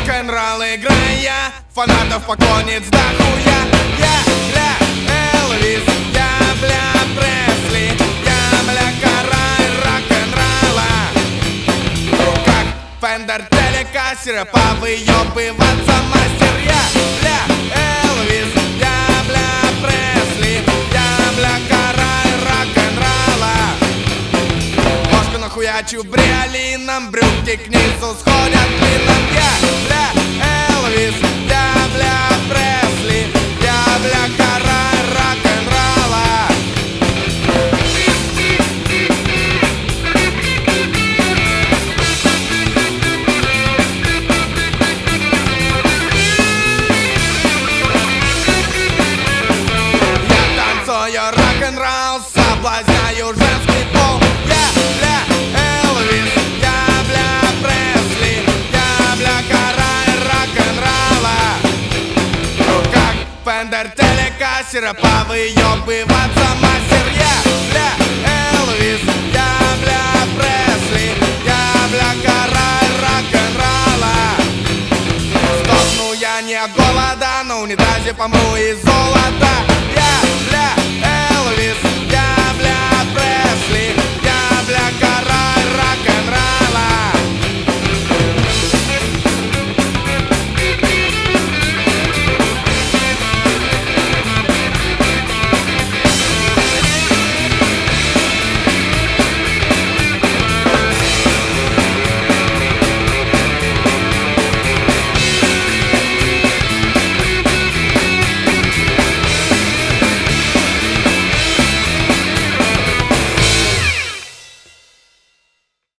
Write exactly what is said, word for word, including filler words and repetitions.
рок-н-ролл играя, фанатов поклонниц до хуя. Я, бля, Элвис, я, бля, Пресли, я, бля, король рок-н-ролла. Как Фендер телекассера, повыебываться мастер. Я, бля, Элвис, я, бля, Пресли, я, бля, король рок-н-ролла. Ложку нахуячу бриолином, брюки к низу сходят клином. Я, бля, Элвис, я, бля, Пресли, я, бля, король рок-н-ролла. Я танцую рок-н-ролл, соблазняю женский пол. Я, бля, Элвис, я, бля, Пресли, я, бля, король рок-н-ролла. Как Фендер телекассера, повыебываться мастер. Я, бля, Элвис, я, бля, Пресли, я, бля, король рок-н-ролла. Сдохну я не от голода, на унитазе помру из золота.